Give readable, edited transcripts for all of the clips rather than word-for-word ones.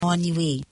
Anyway.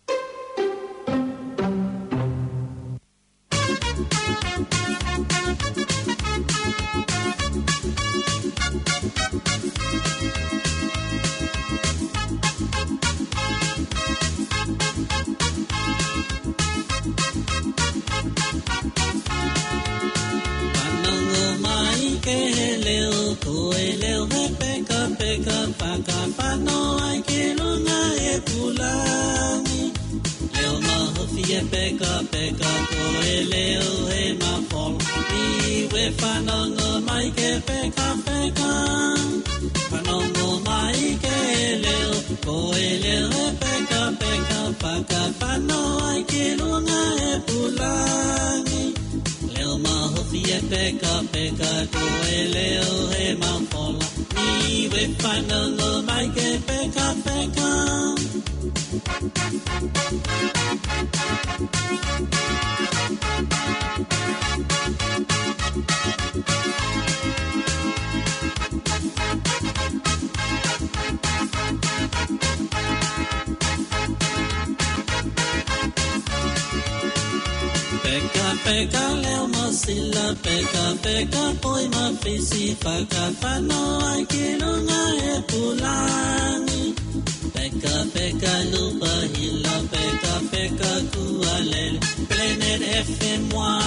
Peka peka koeleo he mafol ni we fanongo mai ke peka peka fanongo mai ke leo koeleo he peka peka paka fano ai ke lunga e pulangi leo mahofi e peka peka koeleo he mafol ni we fanongo mai ke peka peka Peka leo masila peka peka poi mafisi paka fano ai kilunga e pulangi peka peka lupa hila peka peka kualele Planet FM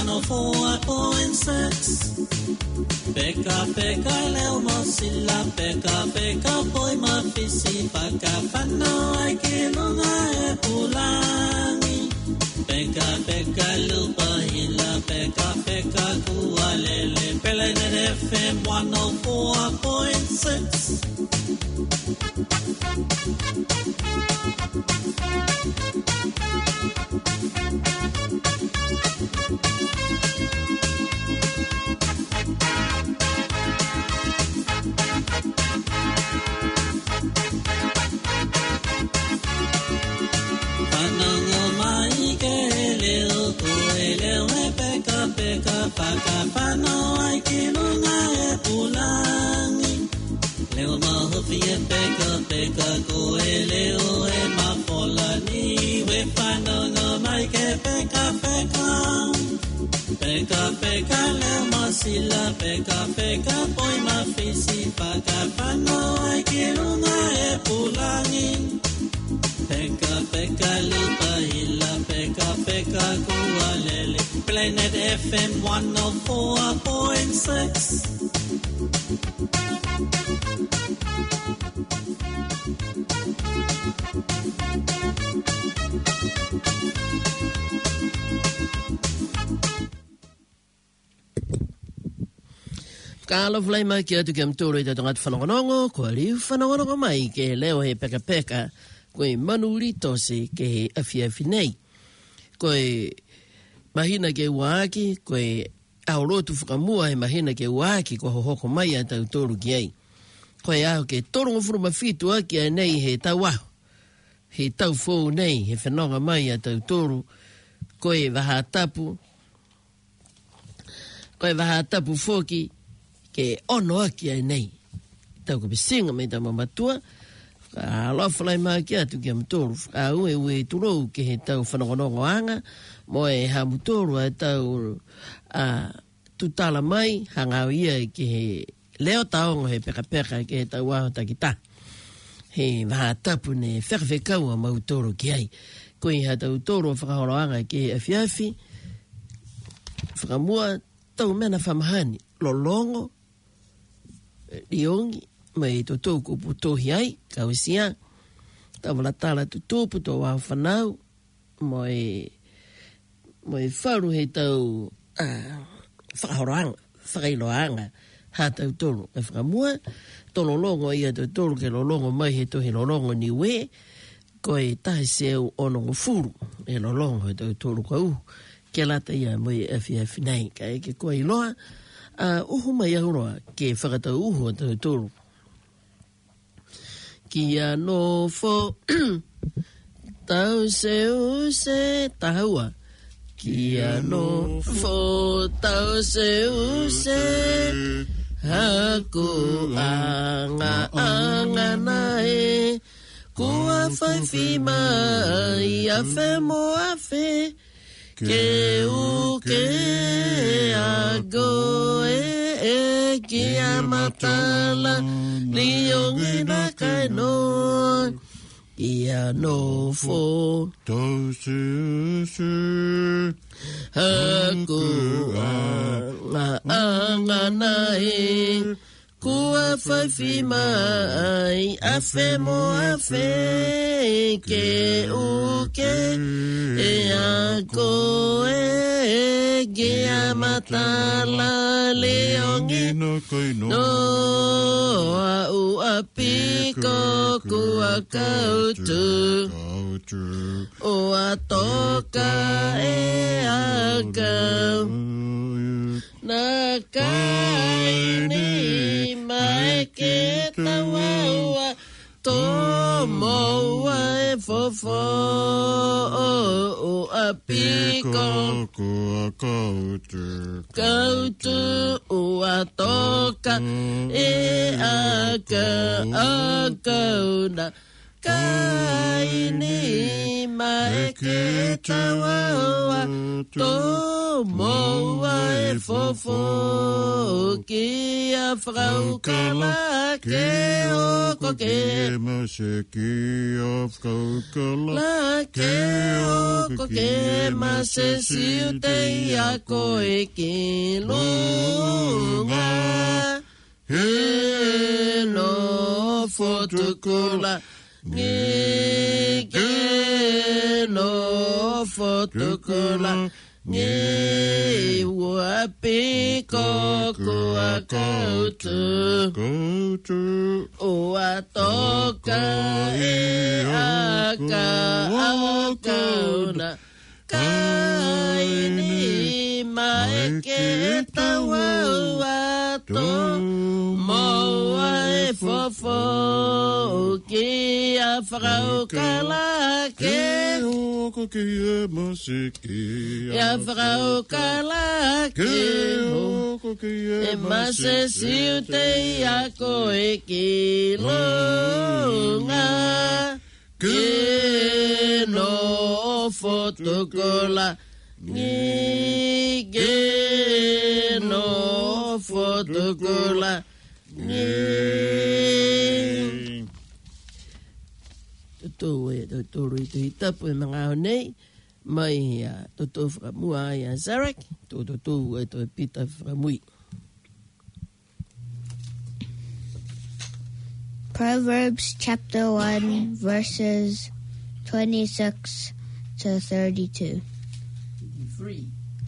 104.6 peka peka leo masila peka peka poi mafisi paka fano ai kilunga e pulangi peka peka lupa hila peka peka kualele Planet FM 104.6 Paka pano ai kilunga e pulangi leo mahofi e peka peka koeleo e mafola ni we pano no mai ke peka peka peka peka leo masila peka peka poi mafisi paka pano ai kilunga e pulangi peka peka lupa hila peka peka kualele Planet FM 104.6 Kalo flai mai ki atu ki amtoro i tatongat whanongonongo, ko liu whanongonongo mai ke leo he peka peka, koe manurito se ke he afi nei. Koe mahina ke waaki, koe aorotu whakamua he mahina ke waaki ko hohoko mai a tau toru ki ai. Koe aho ke torongo furu mawhitu aki a nei he tau aho. He tau fōu nei he whanonga mai a tau toru, koe wahatapu, koe wahatapu fōki, ke ono aki ai nei. Tau ka pisinga me tau mamatua, alofa lai maa ki atu ki amatoru, a ue turou ke he tau whanongonongo anga, mo e hamutoru a tau tutala mai, hangau ia ke he leo taongo he peka peka ke he tau aho takita. He wahatapu ne whekawhekau a mautoru ki ai. Koe ha tau toro whakahoroanga ke he afiafi, whakamua tau mena whamahani, lolongo, Riongi, mai to tōku putohi ai, kausia, tawala tala tutupu tō wau whanau, moi wharu he tau whakahoroanga, whakailoanga, ha tau toro, e whakamua, tololongo ia tau toro ke lolongo mai he tohi lolongo ni we, koe tahi seu onongo furu, e lolongo he tau toro kau, ke lata ia moi afi nei, ka eke koe iloa, uhu mai ahuroa ke whakatau uhu a tau toro. Kia no fo tau se taua. Kia no fo tau se haku anga nae kua whaiwhi mai, a whe mo a whe, ke u ke a goe e ki a matala, liongi na kai no, ia no fo. Haku anganai, kua whaiwhi mai, a whe mo a whe, ke u ke e a koe e ge a matala leongi no a u a piko kua kautu o a toka e a kau na kai ni mai ke tawaua to moa e fofo o a piko kautu o a toka e a kau na kai ni mai ke tawaua to moa e fofo ki a frau kala ke o ko ke la ke o ko ke ma se siu te a ko e ki lunga he no fotukula ni ke no fotukula ni wapi ko a kautu o a toka e a kauna kai ni mai ke tawaua to moa e fofo ki a frau kala ke ko ke e masiki a frau kala ke ko ke e mase siu te a ko e ki lunga ke no fotokola ni ke no fotokola ni to rui te tapu e mga o nei mai to whakamua ai a Zarek to e to pita whakamui. Proverbs chapter 1 verses 26 to 32. Free.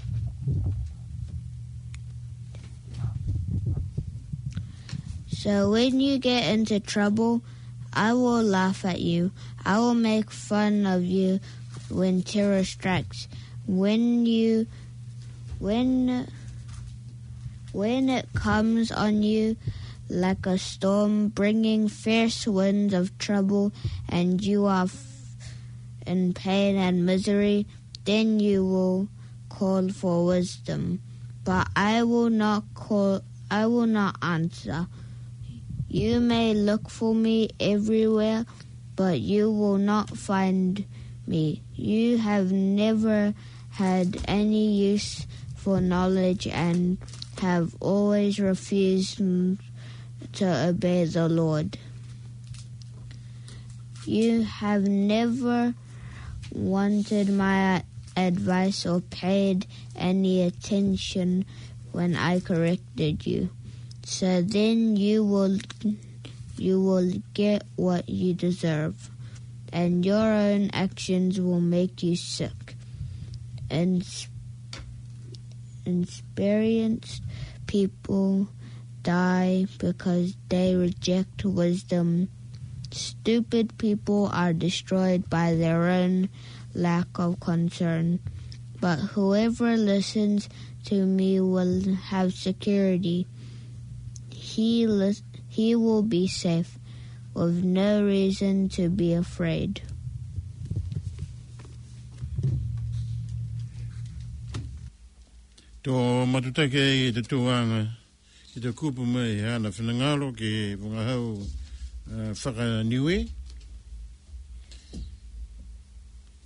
So when you get into trouble, I will laugh at you. I will make fun of you when terror strikes. When it comes on you like a storm, bringing fierce winds of trouble, and you are in pain and misery, then you will call for wisdom. But I will not answer. You may look for me everywhere, but you will not find me. You have never had any use for knowledge and have always refused to obey the Lord. You have never wanted my advice or paid any attention when I corrected you. So then you will get what you deserve, and your own actions will make you sick. Experienced people die because they reject wisdom. Stupid people are destroyed by their own lack of concern. But whoever listens to me will have security. He will be safe, with no reason to be afraid. To matutake I te tuanga I te kupu mai ana whanangalo ki wangahau whakaniwe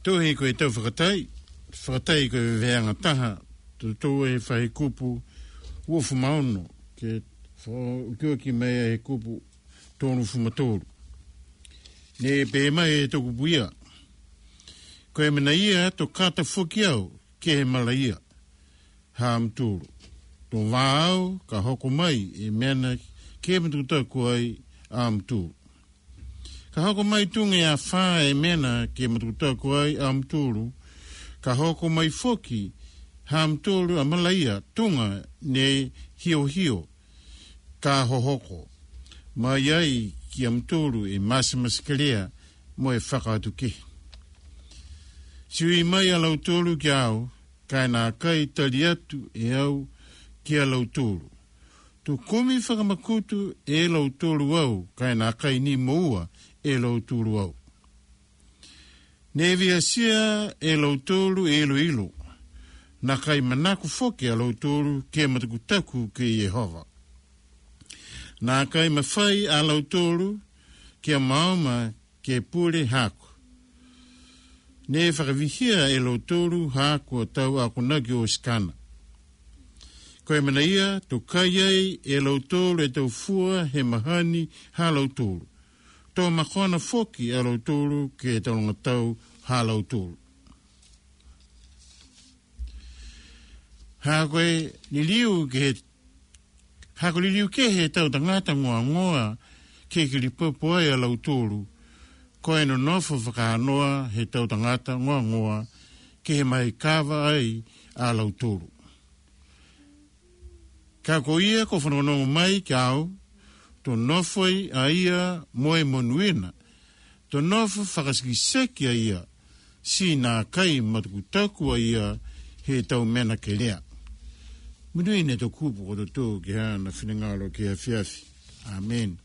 Tohi koe tau whakatai koe veanga taha, tō e whahe kupu uofu maono, ke kua ki mea e kupu tōnu fumatoru. Ne pe mai e toku puia. Koe mena ia to kata whuki au ke he mala ia. Hām tūru. Tō wāau ka hoko mai e mena ke matu taku ai ām tūru. Ka hoko mai tunga a whā e mena ke matu taku ai ām tūru. Ka hoko mai whoki hām tūru a mala ia tunga ne hio hio. Ka hohoko. Mai ai ki am tūru e masamaskalea mo e whakaatu ki. Sui mai a lau tūru ki au, kai nā kai tali atu e au ki a lau tūru. Tu kumi whakamakutu e lau tūru au, kai nā kai ni moua e lau tūru au. Nevi asia e lau tūru e ilo. Nā kai manaku whoki a lau tūru ke matakutaku ki Yehova. Nā kai mawhai a lau tōru kia maoma ke pure haku. Ne whakawihia e lau tōru haku a tau a kunagi o skana. Koe mana ia, tō kai ai e lau tōru e tau fua he mahani ha lau tōru. Tō makona whoki a lau tōru ke taunga tau ha lau tōru. Ha koe ni liu ke he Hako li liu ke he tau tangata ngoa ke ki li popo ai a lau tōru. Koe no nofo whakanoa he tau tangata ngoa ke he mai kawa ai a lau tōru. Ka ko ia ko whanonongo mai ki au, to nofoi a ia moe monuena. To nofo whakasikiseki a ia, si nā kai matukutaku a ia he tau mena ke lea. Munui ne to kupu ko to ki hana whinangalo ki a whiawhi. Amen.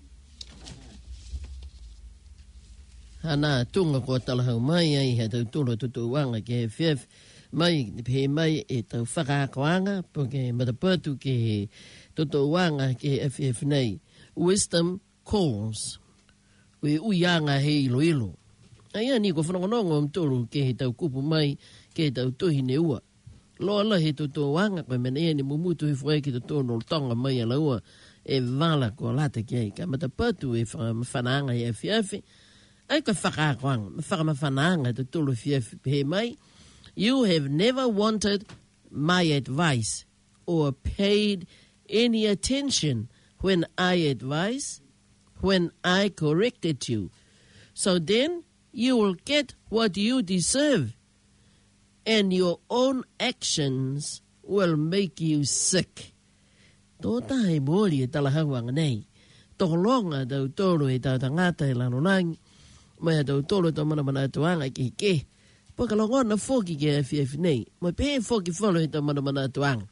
Hana tunga ko talahau mai ai he tau tūra tutu wanga ki he whiawhi. Mai, he mai e tau whakakoanga po ke matapatu ki he tutu wanga ki he whiawhi nei. Wisdom calls. We uianga he ilo. Ai ani ko whanongonongo mtoro ki he tau kupu mai ki he tau tuhi ne ua. Loa la he toto wanga koe mena ia ni mumutu he whae ki toto no tonga mai a laua e wala ko lata ki ai. Ka matapatu e whanaanga e whiawhi. Ai koe whakakoanga, whakamawhanaanga te tolo whiawhi he mai. You have never wanted my advice or paid any attention when I advised, when I corrected you. So then you will get what you deserve. And your own actions will make you sick. Tō tahe mōri e talahauanga nei. Tō longa tau tōru e tau tangata e lanonangi. Mai tau tōru tau manamana atuanga ki ke. Poka longona fōki ke e whiawhi nei. Mai pehe fōki whalo e tau manamana atuanga.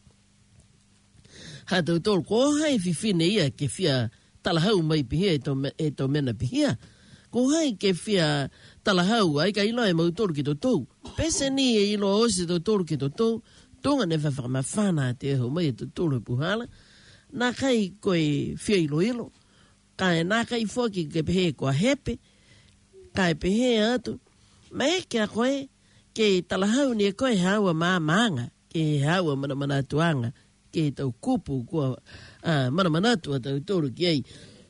Ha tau tōru ko hai whiwhine ia ke whia talahau mai pihia e tau mena pihia. Ko hai ke whia talahau ai ka ilo e mautoru ki tōtou. Pese ni e ilo osi tōtoru ki tōtou. Tonga ne whawhamawhana te eho mai e tōtoru e puhala. Nā kai koe whia ilo. Kai nā kai whoki ke pehe kua hepe. Kai pehe atu. Mai kia koe ke talahau ni e koe haua maanga. Ke haua manamanatuanga. Ke tau kupu kua manamanatua tōtoru ki ei.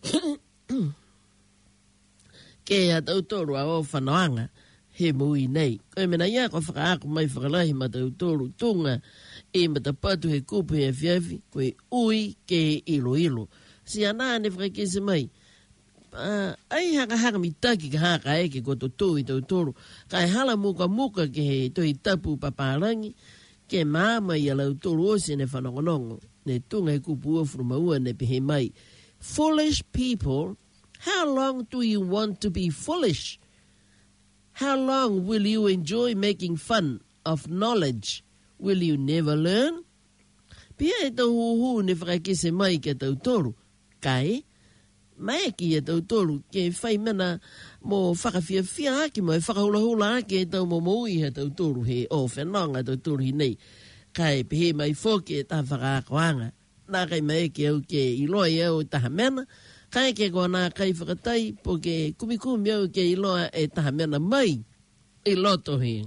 Ke a tautoru a o whanoanga he mui nei. Koe mena ia ko whakaako mai whakalahi ma tautoru tunga e matapatu he kupu he whiawhi koe ui ke ilo. Si anā ne whakakese mai. Ai haka mitaki ka haka eke ko tō i tautoru. Kai hala muka ke he tohi tapu paparangi ke māma i a lautoru osi ne whanongonongo. Ne tunga he kupu ofuru maua ne pehe mai. Foolish people. How long do you want to be foolish? How long will you enjoy making fun of knowledge? Will you never learn? Pia e tau huhu ne whakakese mai ke tau toru. Kai, mai ki e tau toru ke whai mena mo whakawhiawhia aki mo e whakahula aki e tau momoi he tau toru he o whenonga tau toru hi nei. Kai pehe mai whoke e tā whakakoanga. Nā kai mai ke au ke iloi au taha mena. Kai ke kua nā kai whakatai po ke kumikumi au ke iloa e taha mena mai. I loto he.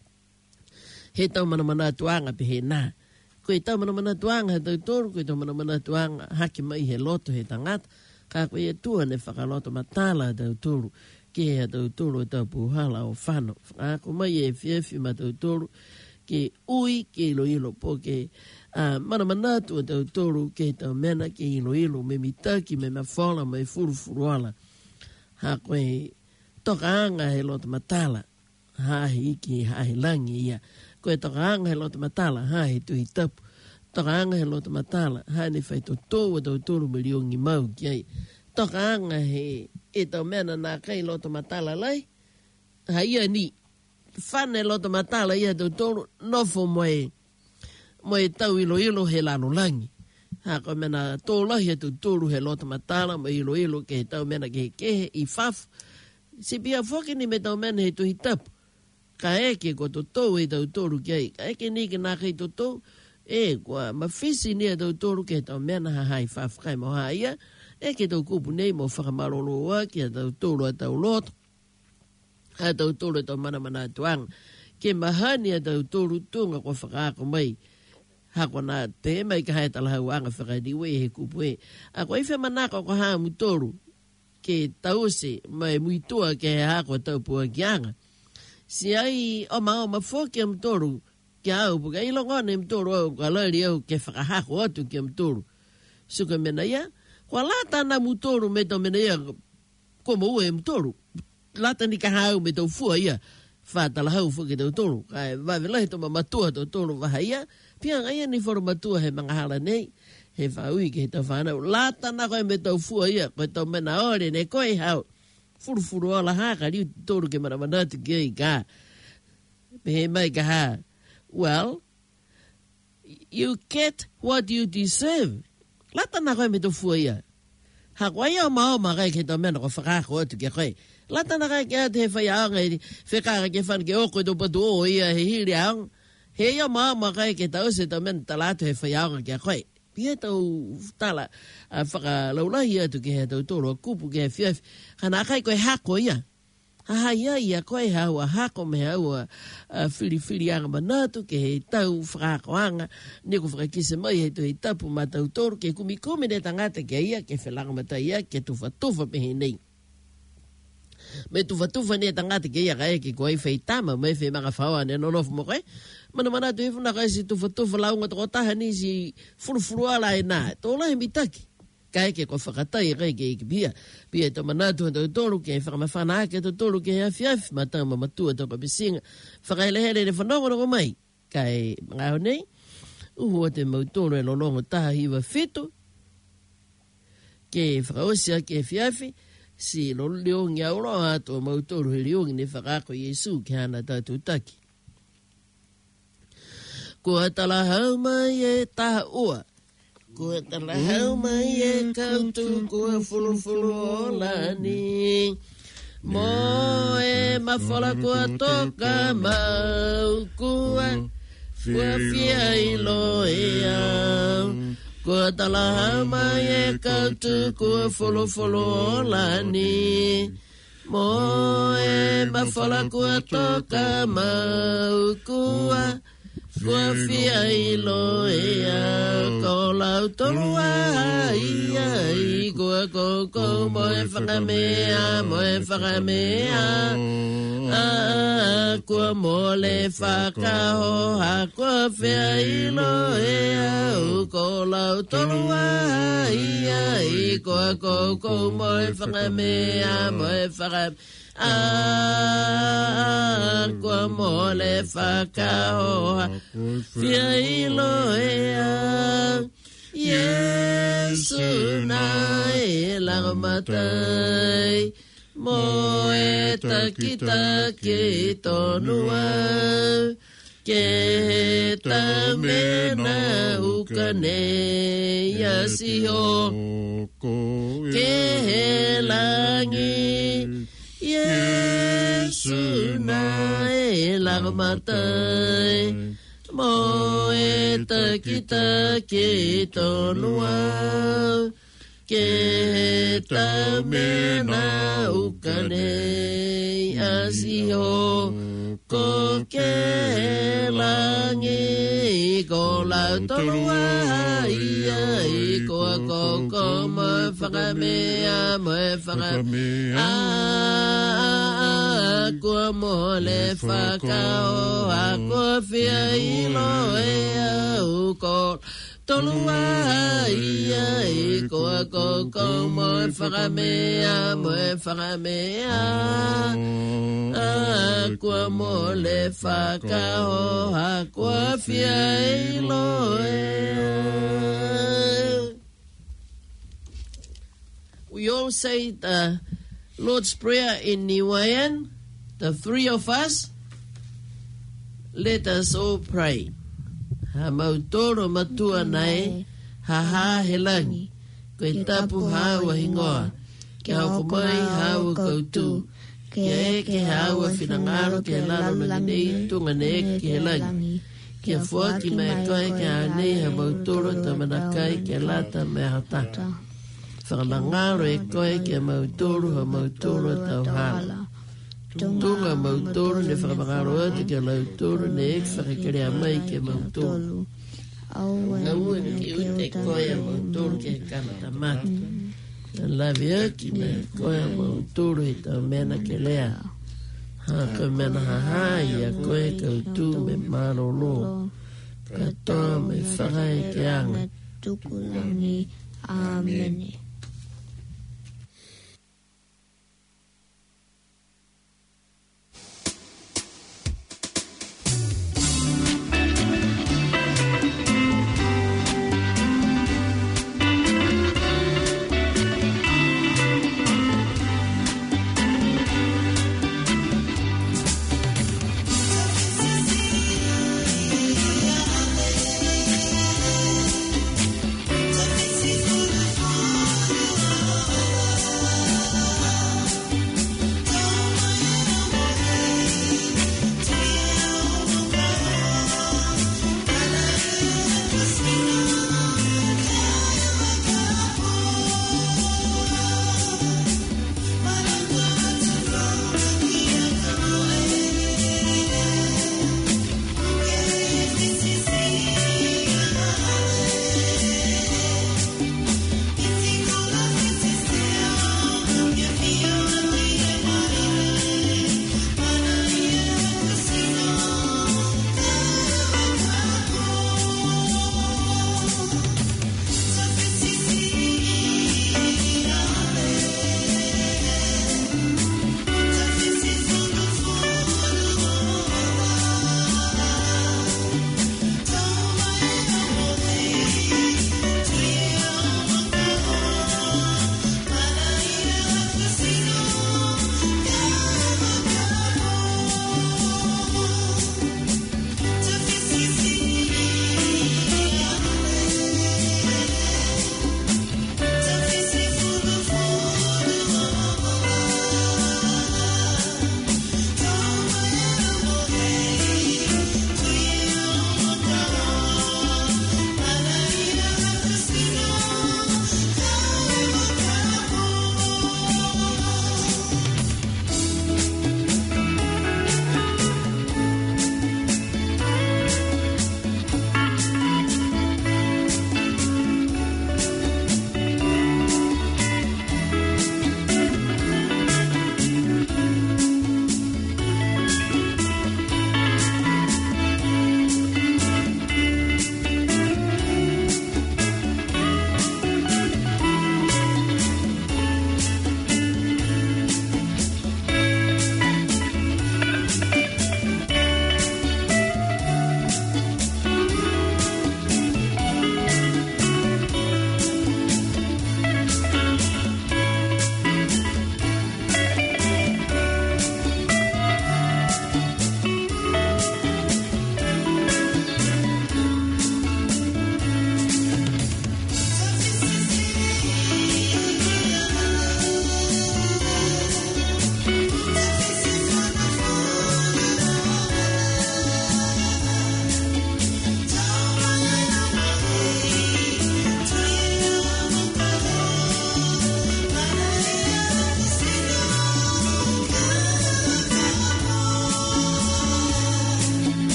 He tau mana tuanga pe he nā. Koe tau mana tuanga he tau tōru, koe tau mana tuanga haki mai he loto he tangata. Ka koe e tua ne whakaloto matala tau tōru. Ke he tau tōru e tau puhala o whano. Ako mai e whiawhi ma tau tōru. Ke ui, ke ilo po ke mana tu tau tōru ke tau mena ke ilo me mitaki me mawhala me furuala. Ha koe toka anga he loto matala. Hahi iki, hahi langi ia. Koe toka anga he loto matala, hahi tuhi tapu. Toka anga he loto matala, hahi ne whai tō tō tau tōru me riongi mau ki ai. Toka anga he e tau mena nā kai loto matala lai. Ha ia ni. Whane loto matala ia tau tōru, nofo moe tau ilo he lano langi. Ha koe mena tōlahi tau tōru he loto matala, mo ilo ke he tau mena ke he kehe i whafu. Si pia whoki ni me tau mena he tuhi tapu. Ka eke ko to tō e tau tōru ki ai. Ka eke ni ke nā kai to tō. E kua mawhisi ni a tau tōru ke tau mena ha hai whafu kai mo haia. Eke tau kupu nei mo whakamarolo wa ki a tau tōru a tau loto. A tau tōru a tau mana tuanga. Ke mahani a tau tōru tūnga ko whakaako mai. Hako nā te mai ka hai talahau anga whakadiwe he kupu e. A ko iwhe manaka ko haa mu tōru. Ke tause mai muitua ke he hako tau pua ki anga. Si ai o mawhoki am toru ki au puka ilongone am toru au ka lari au ke whakahako atu ki am toru. Suka mena ia, kua lata na mu toru me tau mena ia ko mo ue am toru. Lata ni ka hau me tau fua ia, whātala hau fuki tau toru. Kai wawelahi tau matua tau toru waha ia, pia ngai ni foru matua he mangahala nei, he whaui ke he tau whanau. Lata na koe me tau fua ia, koe tau mena ore ne koe hau. Furu ala haka riu toru ke manamanatu ki ai ka. Me mai ka ha. Well, you get what you deserve. Lata na koe me to fua ia. Ha koe ia maoma kai ke tau mena ko whakako atu ke koe. Lata na kai ke ate he whai aanga i whekara ke whan ke oko to patu o ia he hiri aanga. He ia maoma kai ke tau se tau mena talatu he whai aanga ke koe. Pia tau tala whakalaulahi atu ke he tau tōru a kupu ke he whiawhi. Kana kai koe hako ia. Haha ia koe hau a hako me hau a whiri anga manatu ke he tau whakako anga. Neko whakakise mai he tu he tapu ma tau tōru ke kumikumi ne tangata ke ia ke whelanga mata ia ke tufa pe he nei. Me tufa ne tangata ke ia ka eke koe whai tama me whai mga whaua ne nonofu mo koe. Mana tu ifuna kai si tufa launga toko taha ni si furu ala e nā. Tōla he mitaki. Kai ke ko whakatai kai ke iki pia. Pia to manatu tau tōru ke whakamawhana ake tau tōru ke hea whiawhi. Matama matua toko pisinga. Whakaelehere ne whanongo noko mai. Kai mga hau nei. Uhua te mautoro e lolongo taha hiwa whitu. Ke whakaosia ke whiawhi. Si loliongi auroa ato mautoro he liongi ne whakako Yesu ke hana tatu taki. Kua tala hau mai e taha ua. Kua tala hau mai e kautu kua fulu o lani. Mo e mawhala kua toka mau. Kua fia ilo e au. Kua tala hau mai e kautu kua fulu o lani. Mo e mawhala kua toka mau. Kua fia ilo ea, ko lau tolu ai, kua koko moe whakamea, kua mole whakahoha, kua fia ilo ea, ko lau tolu ai, kua koko moe whakamea, Kua mole whakaoha Fia ilo ea Yesu na e langamatai Mo e takitaki tonua Ke ta mena ukane Yasiho Ke he langi Yesu na e langamatai Mo e takitaki tonua ke tau mena ukane asio ko ke langi ko la tolua ia ko mo whakamea ko mo le whakao ko whia ilo au ko tolua ia ko mo whakamea ko mo le whakao ko whia ilo We all say the Lord's Prayer in Niuean, the three of us. Let us all pray. Ha mautoro matua nei, ha ha he langi, koe tapu hawa hingoa, ke hau mai hawa koutu, ke eke hawa whinangaro ke lalo nanginei tunga ne ke he langi, ke fua ki mea koe ke anei ha mautoro tamanakai ke lata mea hatata. Whakamangaro e koe ke mautoro ha mautoro tau hala. Tunga mautoro ne whakamangaro ate ke mautoro ne ek whakakere a mai ke mautoro. Ngau e ki ute koe a mautoro ke kanata mati. Lavi aki me koe a mautoro i tau mena ke lea. Ha koe mena haha i a koe kautu me marolo. Katoa me whakai ke anga. Tukulangi. Amen.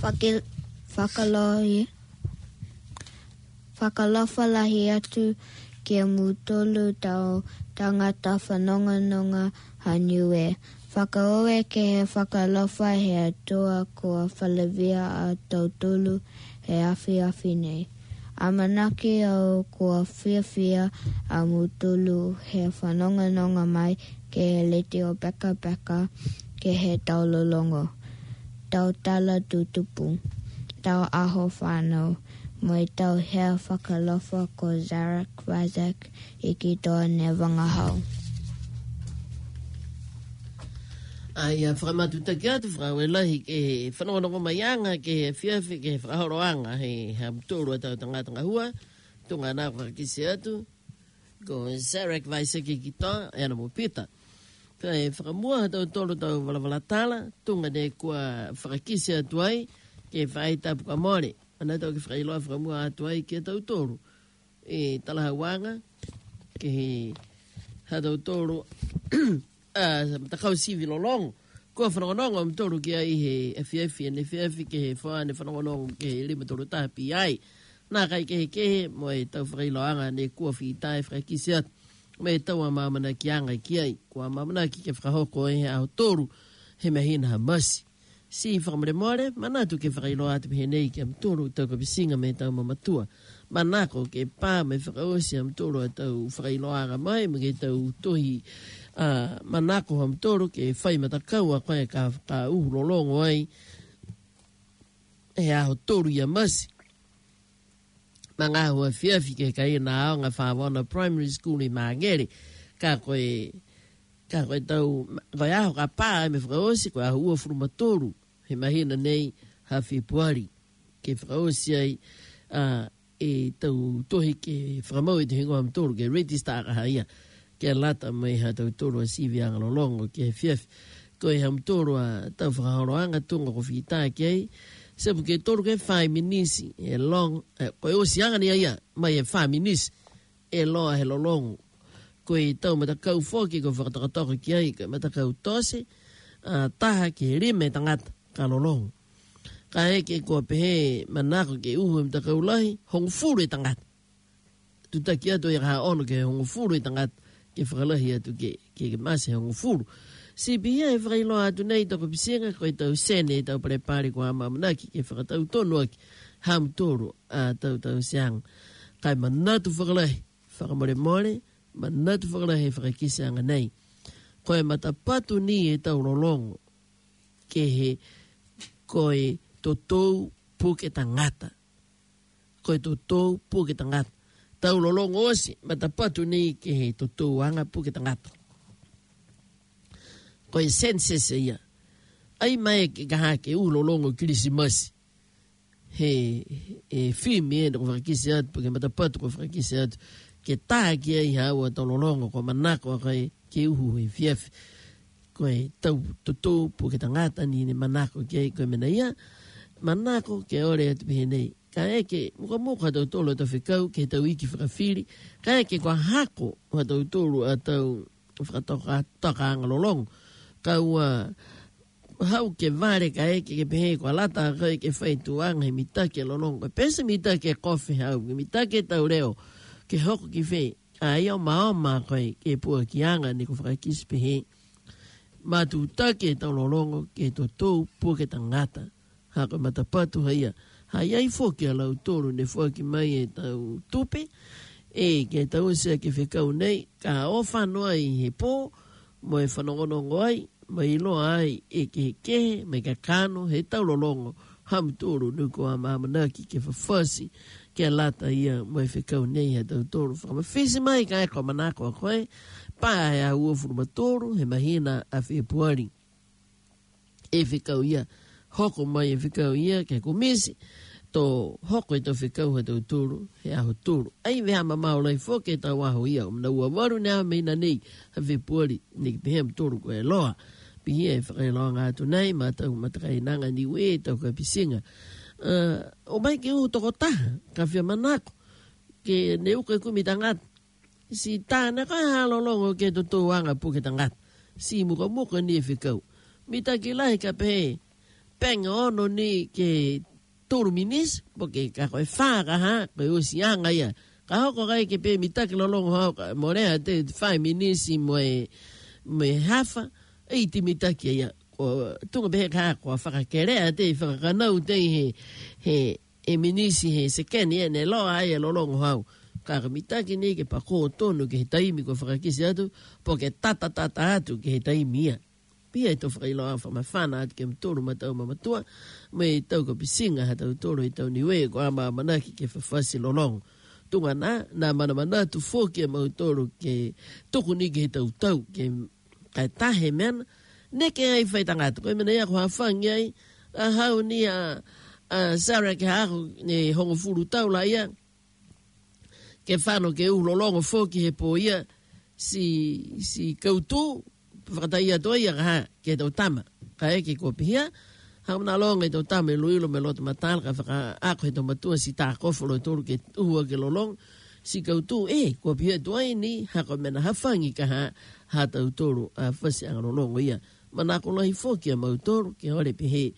Whakalawhalahi atu kia mutolu tau tangata whanonga haniue. Whakaoe ke he whakalawha he atua kua whalawia a tautolu he awhi nei. A manaki au kua whiawhia a mutolu he whanonga mai ke he leti o beka ke he taulolongo. Tau tala tutupu. Tau aho whanau. Moi tau hea whakalawha ko Zarek Razak I ki toa ne wangahau. Ai whakamatu taki atu whakawelahi ke whanongonongo maianga ke whiawhi ke whakahoroanga he hamtoro atau tangata hua tunga nā whakakisi atu ko Zarek Razak ki toa e ana mo pita. Kai whakamua atau tolo tau walawalatala tunga ne kua whakakisi atu ai ke whaitapu ka more. Ana tau ke whakailoa whakamua atu ai ke tau toro e talahawanga ke he hatau toro takau sivi lolongo kua whanongonongo mtoro ki ai he FF ne FF ke he whaane whanongonongo ke he lima toro tapi ai nā kai ke he mo e tau whakailoanga ne kua whitai whakakisi atu me tau a mamana ki anga ki ai kua mamana ki ke whakahoko e he aho toro he mahina ha masi si whakamare manatu ke whakailoa atu he nei ki am toro tau ka pisinga me tau mamatua. Manako ke pā me whakaosi am toro a tau whakailoa mai me ke tau tohi manako am toro ke whai matakau a koe ka uhulolongo ai he aho toro ia masi. Mga hua whiawhi ke kai na aonga whawana primary school I Māngere ka koe tau koe aho ka pā me whakaosi koe aho ua furumatoru he mahina nei hawhi puari ke whakaosi ai e tau tohi ke whakamau I te hingo am toro ke register ka haia ke lata mai ha tau toro a sivi anga lolongo ke whiawhi koe ham toro a tau whakahoroanga tunga ko whitai ke ai sepu ke toro ke 5 minisi e long koe osi anga ni aia mai e 5 minisi e loa he lolongo koe tau matakau whoki ko whakatakatoko ki ai koe matakau tose taha ke rime tangata ka lolongo ka eke kua pehe manako ke uhu matakau lahi hongu furu I tangata tutaki atu I kaha ono ke hongu furu I tangata ke whakalahi atu ke masi hongu furu si pihia e whakailoa atu nei toko pisenga koe tau sene tau parepari kua mamanaki ke whakatau tonu aki ham toro a tau siang kai manatu whakalahi whakamore manatu whakalahi whakakisi anga nei koe matapatu ni e tau lolongo ke he koe totou puke tangata koe totou puke tangata tau lolongo osi matapatu ni ke he totou anga puke tangata koe senses ia ai mai ke kaha ke lolongo kirisimasi he fimi e ko whakakisi atu puke matapatu ko whakakisi atu ke taha ki ai haua tau lolongo ko manako kai ke uhu he whiawhi koe tau totou puke tangata ni ne manako ki ai koe mena ia manako ke ore atu pihe nei ka eke muka tau tolo tau whikau ke tau iki whakawhiri ka eke kua hako wa tau tolo a tau whakatoka anga lolongo ka ua hau ke vare ka eke ke pihe kua lata kai ke whaituanga he mitake lolongo pesa mitake kofi hau ke mitake tau reo ke hoko ki whee a ia maoma koe ke pua ki anga ni ko whakakisi pihe matu take tau lolongo ke totou pua ke tangata hako matapatu haia hai foki a lau toro ne foki mai e tau tupe e ke tau sea ke whekau nei ka o whanua I he pō mo e whanongonongo ai mai loa ai e ke kehe mai ka kano he tau lolongo ham toro nuko a mamanaki ke whawhasi ke lata ia mo e whekau nei he tau toro whakamawhisi mai ka eko manako a koe pā he a ua furumatoro he mahina a whepuari e whekau ia hoko mai e whikau ia ke komisi to hoko e tau whikau he tau toro he aho toro ai veha mamau lai whoke e tau aho ia na ua waru nea meina nei ha whipuari ni ki pehem toro ko e loa pihia e whakailoa ngā tu nei ma tau matakai nanga ni we tau ka pisinga o mai ke uhu toko taha ka whia manako ke ne uka kumi tangat si tāna ka halolongo ke to anga puke tangat si muka ni e whikau mita ki lahi ka pehe penga ono ni ke tolu minis, porque ka koe whāka ha, koe usi anga ia. Ka hoko kai ke pe mitaki lolongo hauka, mo rea te 5 minisi me hafa, ei ti mitaki ia. Tunga pehe ka koa whakakerea te whakakanau te he minisi he sekeni e ne loa ai e lolongo hau. Kaka mitaki ni ke pako tonu ke he taimi ko whakakisi atu, po ke tata atu ke he taimi ia. Pia e to whakailoa whamawhana atu ke mtoro matau mamatua, me tau ka pisinga hatau toro i tau niwe ko ama manaki ke whawhasi lolongo. Tunga na mana tu fōki e mautoro ke toku ni ke he tau ke kai tahe mena, neke ai whai tangata. Koe mena ia ko hawhangi ai, a hau ni a Sarah ke hako ne hongo furu tau la ia, ke whano ke ulolongo fōki he po ia, si kautu, whakatai atua ia ha, ke tau tama, ka eke ko pihia, hau na longa i tau tama e luilo me loto matala, ka whaka ako he tau matua si tā kofolo e toru ke uhua ke lolong, si kautu, ko pihia tuai ni, hako mena hawhangi ka ha tau toru a whasi anga lolongo ia, manako lahi fōki a mautoru, ke hore pihe,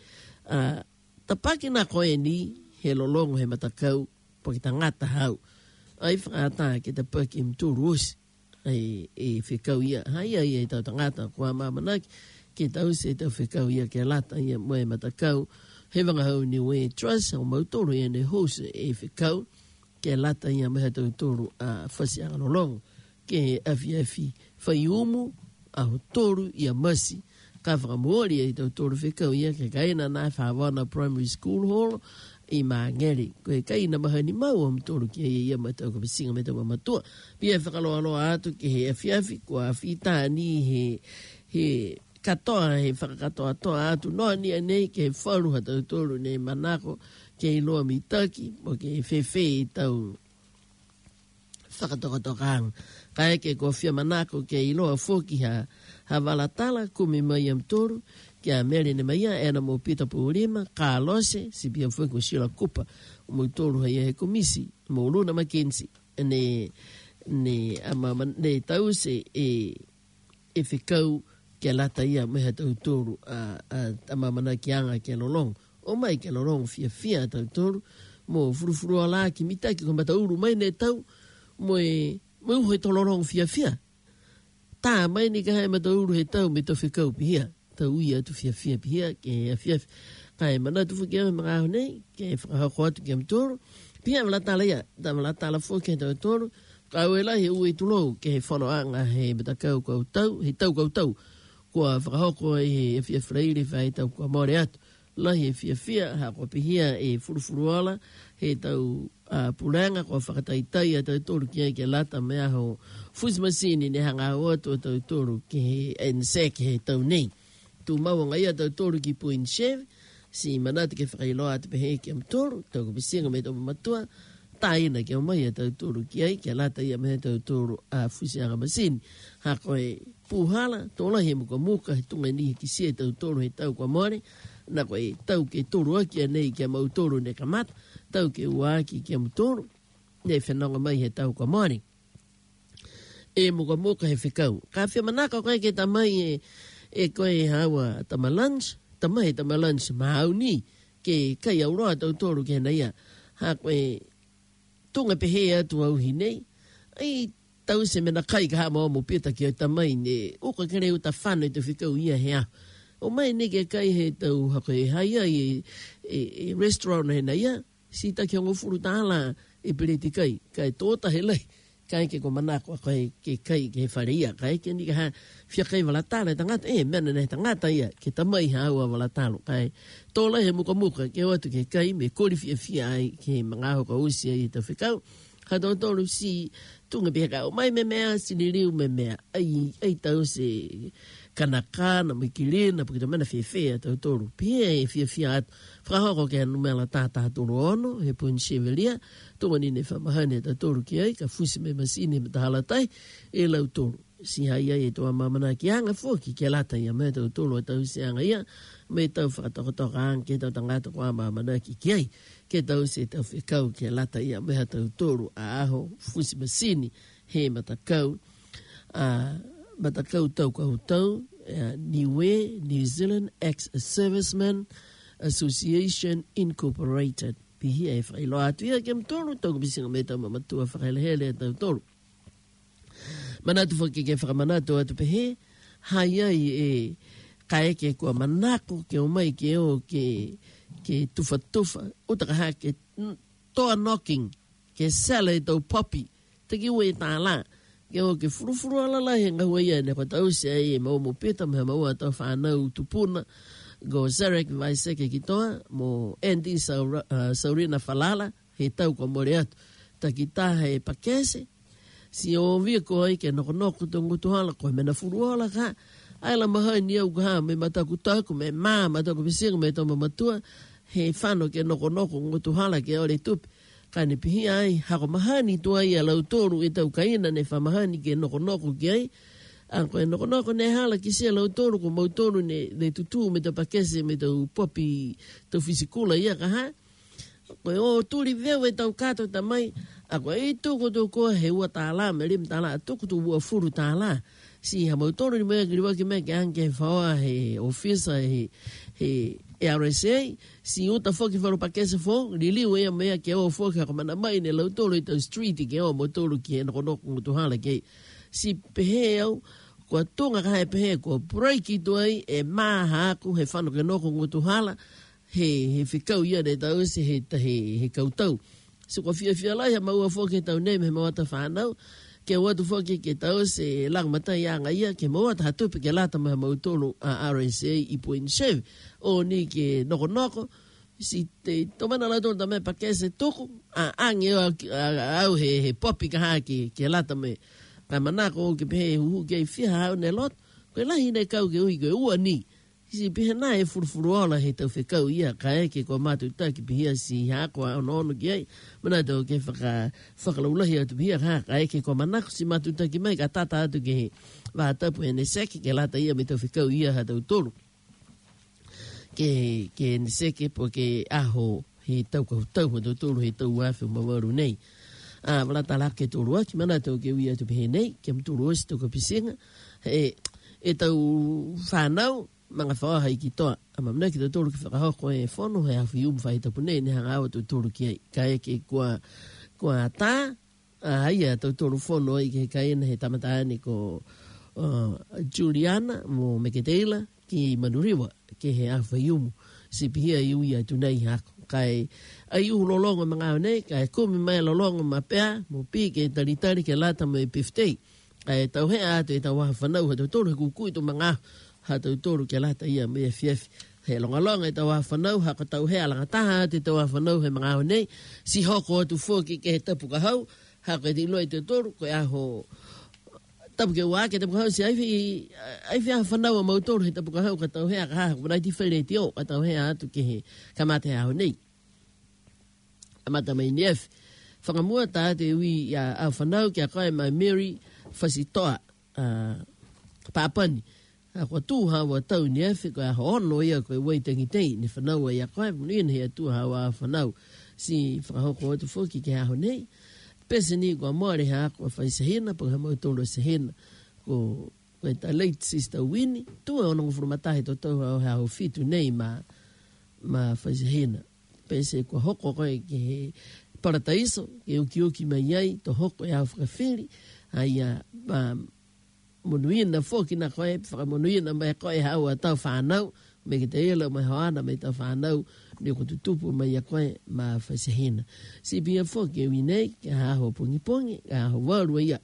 tapaki na koe ni, he lolongo he matakau, po ki ta ngata hau, ai whakata ke ta paki mturu usi, ai whikau ia, hai ai tau ta ngata, kua mamanaki, ke tau se tau whikau ia ke lata ia moe matakau, he wanga hau ni we trust, au mautoru ia ne hose whikau, ke lata ia meha tau toru a whasi anga lolongo, ke afi whai umu, au toru ia masi, ka whakamuori i tau toru whikau ia, ke kaina nai whawana primary school hall, i maangeri, koe kaina mahani mau am toru ki ia matau ka pisinga me tau matua. Pia whakaloaloa atu ki he afiafi, kua awhita ni he katoa, he whakakatoa toa atu, noa ni anei ke he wharuha tau toru ne manako, ke he loa mitaki, mo ke he whewhe i tau whakatokatokang. Ka eke ko whia manako ke he loa whoki ha walatala, kumi mai am toru, kia meri ne maia, ena mo pita puurima, ka lose, si pia fwoi ko sila kupa, o mo toru hai he komisi, mo luna makensi, ne tau se e whikau kia lata ia meha tau toru a mamana ki anga kia lolong. O mai kia lolong fia tau toru, mo furufuru ala ki mitaki ko mata uru mai ne tau, mo uhe to lolong fia. Tā mai ni ka hai mata uru he tau me to whikau pihia. Tau ia tu fia pihia, ke fia kai mana tu fukia me mga honei, ke whakahako atu ki am toro, pia malatala ia, ta malatala fōki he tau toro, ka uela he ue tulou, ke he whanoanga he betakau kau tau, he tau kau tau, kua whakahoko he fia freire whai tau kua more atu, lahi he fia, hako pihia e furufuruala, he tau puranga, kua whakataitai a tau toro ki ai ke lata mea ho fusmasini ne hanga atu a tau toro ki he ensek he tau nei. Tu maunga ia tau toru ki Point Chef, si manati ke whakailoa atu pehe ki am toru, tau ko pisinga me tau matua, taina ki au mai a tau toru ki ai, ki lata ia me tau toru a fusianga masini. Hako e puhala, tola he muka, he tunga ni ki sia tau toru he tau kwa more, na koe tau ke toru aki anei ki a mau toru ne kamata, tau ke uaki ki am toru, ne whenonga mai he tau kwa more. E muka he whikau. Ka whia manaka koe ke tamai e koe hawa tamai lunch mahau ni, ke kai auroa tau toru ke naia, ha koe tunga pehe atu au hinei, ai tau se mena kai ka hama omo pita ki au tamai ne, uka kere uta whano i te whikau ia hea. O mai ne ke kai he tau hako e haia e restaurant he naia, si ta ki ongo furu tāla e pireti kai tōta he lai, kai ke ko manako kai ke kai ke faria kai ke ni ha fia kai valatala tangata mena ne tangata ia ke tamai ha wa valatalo kai tola he muka ke watu ke kai me kori fia ai ke manga ko usia i te fikau ha tolu si tunga beka o mai me mea siniriu me mea ai tau se kanaka na mikilina porque também na fia tolu pia fia frahoko ke numela tata tolu ono he pun chevelia tongani ne famahane tolu ki ai ka fusi me masini me tahalatai e lau tolu si hai ai to mamana ki anga foki ke lata ia me tolu tau se anga ia me tau whakatokotoka ke tau tangata kwa mamana ki ai ke tau se tau whikau ke lata ia me tolu a aho fusi masini he matakau matakau tau New Zealand ex-serviceman Association Incorporated. Pihi e whailoa atuia ke mtolu, tau bisinga me tau mamatua whakailehele tau tolu. Manatu whaki ke whakamanatu atu pehe, hai ai e kaeke kua manako ke o mai ke o ke tufa, utakaha ke toa knocking, ke sala e tau popi, te ki ue tā la, ke o ke furufuru alala he ngahua ia, ne kwa tau se e mau peta, meha maua tau whanau tupuna, go Zarek Vaiseke ki toa, mo Andy Saurina Falala, he tau kwa more atu, ta ki taha e pakese, si o via ko ai ke noko tō ngutuhala, koe mena furuola ka, ai la mahai ni au kaha, me mataku tāku, me mataku pisinga, me tō mamatua, he whano ke noko ngutuhala ke ore tupi, ka ne pihi ai, hako mahani tua ia lau tōru e tau kaina, ne whamahani ke noko ki ai, Anko e noko ne hala ki sia lau tōru ko mau tōru ne tutu me tau pakese me tau popi tau fisikula ia ka ha. Ko e o tūri veo e tau kato ta mai. Ako e tūko tō koa he ua tāla me rim tāla. Tūko tō ua furu tāla. Si ha mau tōru ni mea kiriwa ki mea ke anke whaoa he ofisa he RSA. Si uta whoki wharu pakese who. Riliu ea mea ke o whoki hako mana mai ne lau tōru i tau street ke o mau tōru ki he noko ngutuhala kei. Si pehe au, kua tunga ka he pehe, kua breaki tuai, e maha aku, he whanu ke noko ngutuhala, he whikau ia ne tau se he kautau. Si kua fia lai, ha maua whoke tau nei, me mawata whanau, ke watu whoke ke tau se langmatai anga ia, ke mawata hatupi ke lata maha mautonu a RSA i puin shev, o ni ke noko, si te tomana la tonu tamai pakese tuku, a ange au he popi ka haki ke lata me, ka manako o ke pehe huhu ke whiha hau ne lot, koe lahi nei kau ke ui koe ua ni. Si pehe nā e furufuruola he tau whekau ia, ka eke kua mātou tā ki pehia si hako ono ki ai, mana tau ke whakalaulahi atu pehia ka eke kua manako si mātou tā ki mai, ka tata atu ke he wātapu e ne seke, ke lata ia me tau whekau ia ha tau tolu. Ke ne seke po ke aho he tau kautau ha tau tolu he tau wafu mawaru nei. Wala tala ke tōrua, ki mana tau ke uia tu pehe nei, ke mtōrua si tau ka pisinga, e tau whanau, manga whaoha i ki toa, mamna ki tau tōru ki whakahoko e whono, he hawhi whai tapu nei, ne hanga awa tau tōru ki ai, ka eke kua tā, haia tau tōru whono ai ke kaina he tamataani ko Juliana, mo Meketeila, ki Manuriwa, ke he hawhi umu, si pihia i uia tu nei hako. Kai ai lolongo mga nei kai kumi mai lolongo mapea mo pi ke taritari ke lata mai piftei kai tau he atu e tau whanau ha tau toru he kukui tu mga ha tau toru ke lata ia mea fiefi he longalonga e tau whanau ha ka tau he alanga taha atu e tau whanau he mga nei si hoko atu fōki ke he tapu ka hau ha ka ti loi tau toru koe aho tapu ke wā ke tapu ka hau si aifi a whanau a mau toru he tapu ka hau ka tau he a ka ha ka rai ti whaire ti o ka tau he atu ke he kamate aho nei mata mai nef whangamua tā te ui a whanau ki a koe mai Mary Fasitoa Papani a kua tūha wa tau nef koe a hono ia koe wai tangitei ni whanau a koe munien hea tūha wa whanau si whakahoko atu whoki ke aho nei pese ni kua moare ha kua whai sahena pa ha mau tōro sahena ko ta late sister Winnie tua onongo furumatahe to tau hao fitu nei ma whai sahena pese kua hoko koe ke he parataiso, ke uki mai ai, to hoko e au whakawhiri, ai a monuina whoki na koe, whakamonuina mai koe hau a tau whanau, me ke te ela mai hoana mai tau whanau, ni ko tutupu mai a koe ma whaisahina. Si pia whoki e winei, ke haho pongi, ke haho warua ia,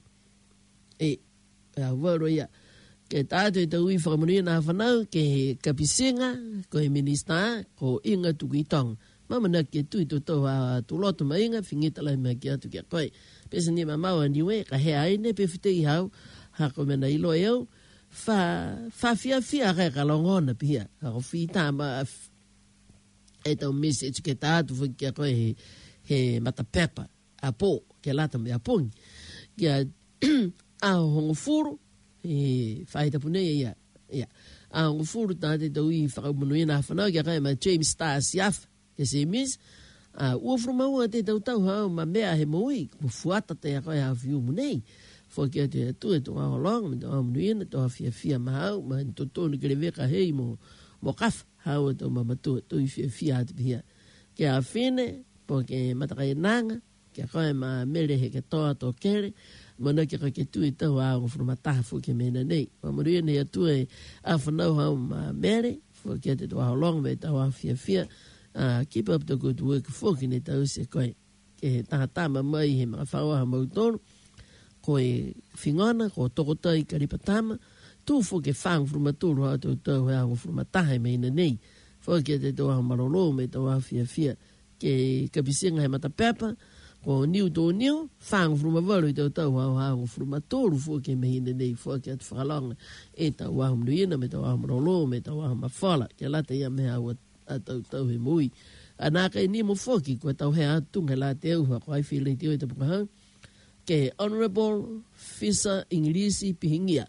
ke tātou e tau i whakamonuina whanau, ke he kapisinga, ko he minista, ko inga tukuitonga. Mama na ke tui to toa tu loto mainga fingita lai me ki atu ki koe. Pesa ni mamau aniwe ka he aine pe fitei hau ha ko mena ilo eu fa fia ka longona pia. Ha ko fita ma e tau message ke tatu fu ki koe he mata pepa a po ke lata me a pung. Ki a hongo furu faita pune ia. A hongo furu tate tau i whakamunuina whanau ki koe ma James Stars Yaf. Ke se mis, ua frumaua te tau hao ma mea he moui, mo fuata te a koe hao fiu munei. Fōki a te tu e toa holong, me toa munuina, toa fia ma hau, ma totonu kere veka hei mo mo kaf hau to mamatu to fia at bia ke a fine porque matakai nanga ke koe ma mele he ke toa to kere mana ke ke tu ita wa ngo fru mata fu ke mena nei ma muri ne tu e a fana ha ma mele fu ke te wa long me ta wa fia keep up the good work fu ke ne ta se koe ke ta ma mai he ma fa wa mo ton koe fingana ko toko tai karipatama tu fu ke fang fru matu ro to wa ngo fru mata he mena nei fu ke te to wa marolo me ta wa fia ke kabisinga he mata pepa ko niu to niu fang fru ma valo to wa fru ma toru fu ke me hine nei fu ke at falong e ta wa mu ina me ta wa rolo me ta wa ma fala ke la te ya me a to he mui ana ke ni mo fu ki ko ta he atu ke la te u ko ai fili te te pa ke honorable fisa inglisi pihingia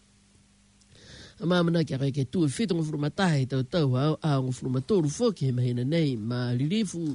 ama mana ke tu fito fru ma ta he to wa fru ma toru fu ke me hine nei ma lilifu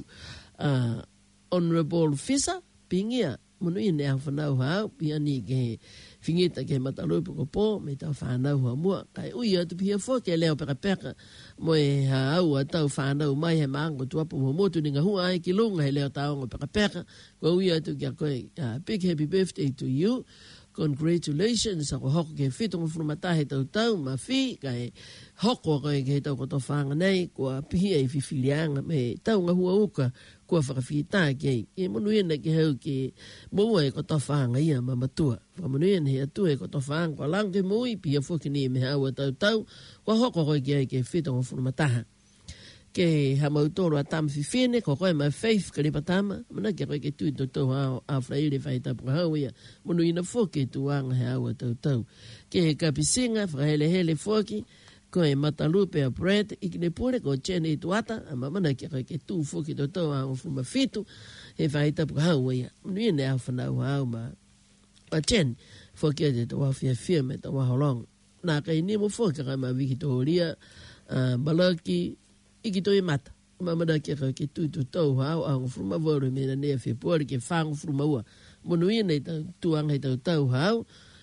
honorable fisa pingia munu ine a whanau hau pia ni ke fingita ke matalupu ko po me tau whanau hua mua kai ui atu pia fo ke leo peka mo e hau a tau whanau mai he maango tuapu mo motu ni ngahua ai ki lunga he leo tau ngo peka ko ui atu kia koe big happy birthday to you congratulations ako hoko ke fitongo frumatahe tau ma fi kai hoko koe ke tau koto whanga nei kua pihi ai fifilianga me tau ngahua uka kua whakawhita kei. E monuina ke hau ke mua e koto whanga ia ma matua. Monuina he atua e koto whanga kua lang ke mui pia fuki ni me hau a tau kua hoko koe ke ai ke fitongo frumataha. Ke hamautoro a tam fifine ko koe mai faith karipatama mana ke koe ke tui toto a fraile whaitapu hau ia monuina fuki tuanga he hau a tau. Ke kapisinga whakahelehele fuki koe matalupe a bread ikine pure ko chene ituata ama mana ke koe ke tu fuki toto a ufuma fitu he whaitapu hau ia monuina a whanau hau ma chen fuki a te toa fia me toa holong na kai ni mo fuki kai ma Victoria balaki iki toi mata mamada ke ke tu tau hau a fruma vore me na ne fe por ke fang fruma wa monuina tuang he tau hau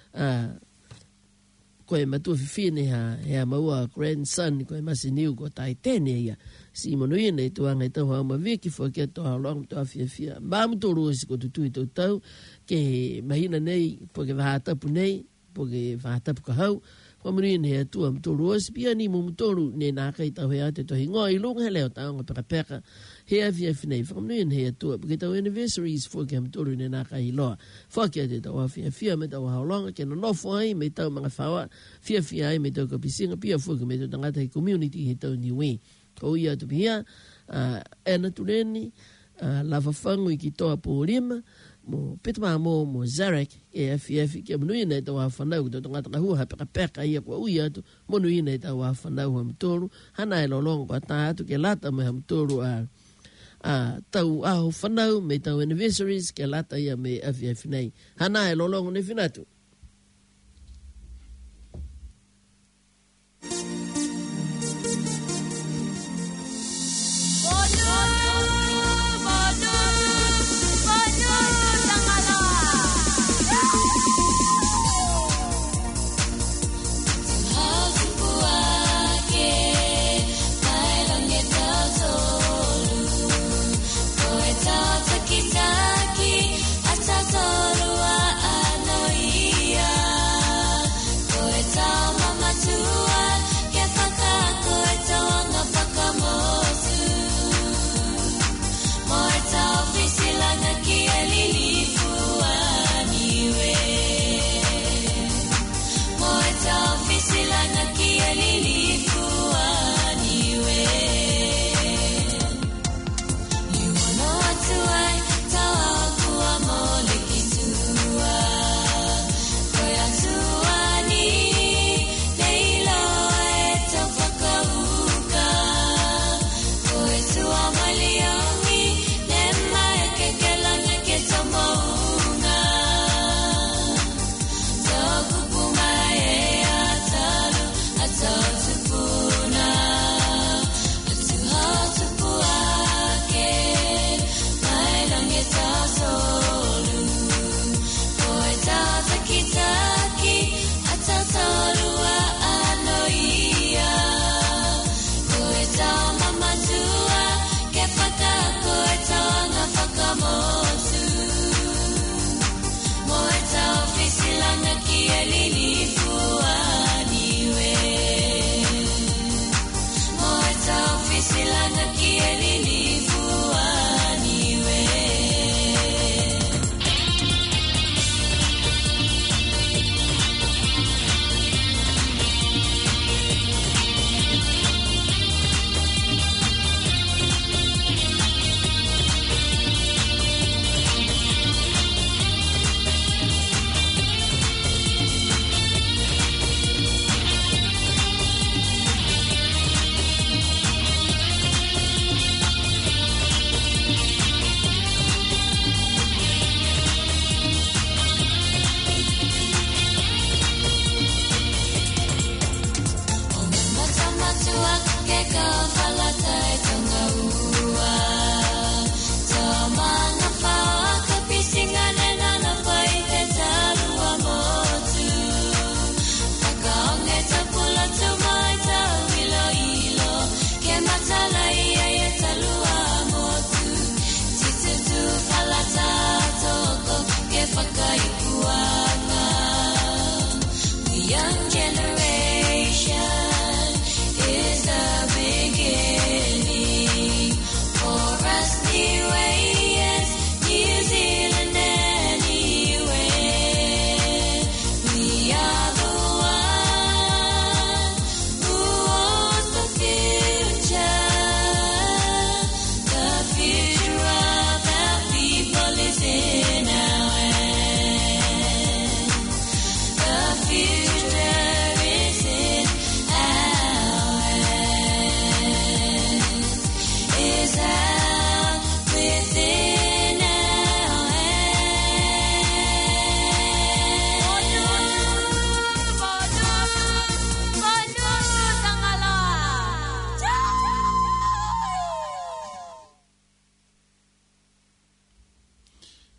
ko e matu fine ha maua grandson ko e masiniu ko tai tene ia si monuina tuang he tau hau ma viki fo ke to long to fia ba mu to ros ko tu tau ke mahina nei po ke va tapu nei po ke va tapu ka hau Monuina he atua mtoro os pia ni mo mtoro ne na kai tau he ate tohi ngoi lunga he leo taonga peka he avia finei whakamonuina he atua porque tau anniversaries for ke mtoro ne na kai loa whakia te tau fia me tau haolonga ke no nofo ai me tau mga whawa fia ai me tau kapisinga pia fuka me tau tangata he community he tau niwe ko ia tu pia ena tureni lava whangu i ki toa po rima mo petma mo Zarek e FF ke monuina te wa whanau te tangata kahua peka ia kua ui atu monuina te wa whanau ha mtoru hana e lolongo pa ta atu ke lata me ha mtoru tau aho whanau me tau anniversaries ke lata ia me FF nei hana e lolongo ne finatu Taki, ata tolu a anoi.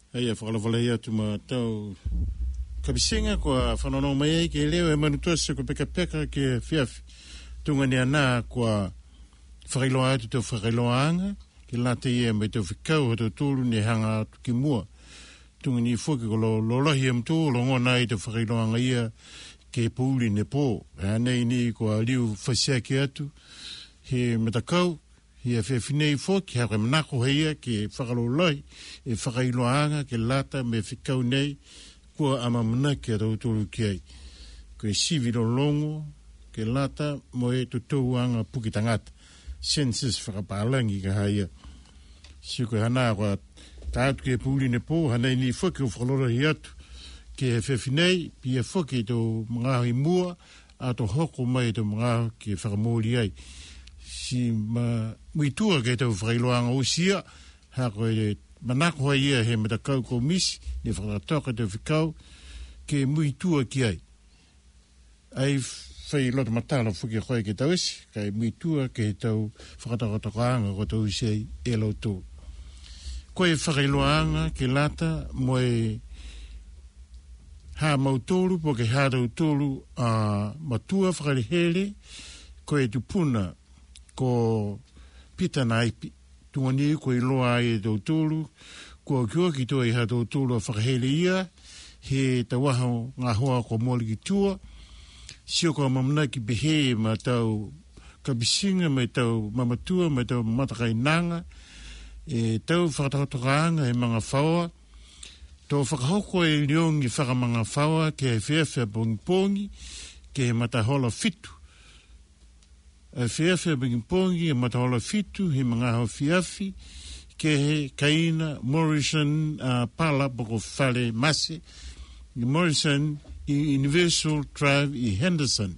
Hei, whakalawalai atu ma tau kabisinga kua whanonau mai e ke leo e manutosa ko peka ke fiafi. Tunga ni ana kua whakailoa atu tau whakailoanga ke lata ia mai tau whikau tau tūru ni hanga atu ki mua. Tunga ni fuki ko lolahi am tū lo ngona i tau whakailoanga ia ke pūli ne pō. Anei ni kua liu whasiaki atu he matakau ia whewhinei fuki hake manako heia ke whakalolai e whakailoanga ke lata me whikau nei kua amamana ki a tautoro ki ai. Ko e siviro longo ke lata mo e tutouanga puki tangata. Census whakapalangi ka haia. Siko hana kua tātu ke pūli ne pō, hanei ni whuki o whakalora atu ke he whewhinei, pia whuki tō mga hi mua, a tō hoko mai tō mga ke whakamōri ai. Si muitua ke tau whakailoanga o sia, hako e manako hai ia he matakau ko misi, ne whakatoka tau whikau, ke muitua ki ai. Ai whai lota matala whuki koe ke tau esi, kai muitua ke tau whakatoka ko tau sei e lau tō. Koe whakailoanga ke lata mo e ha mautoru, po ke ha tautoru a matua whakarihere, koe tupuna ko pita naipi. Tuani ko i loa e tautoro, ko kua ki toa i ha tautoro a whakahele ia, he tawaha ngā hoa ko mōli ki tua, sio ko mamana ki behe ma tau kabisinga, ma tau mamatua, ma tau matakai nanga, e tau whakatakotokaanga he mga whaua, tō whakahoko e riongi whakamanga whaua, ke he whiawhia pongi, ke he matahola fitu. A whiawhia pongi, he matahola fitu, he mga hao whiawhi, ke he kaina Morrison pala poko whare mase, Morrison i Universal Drive i Henderson.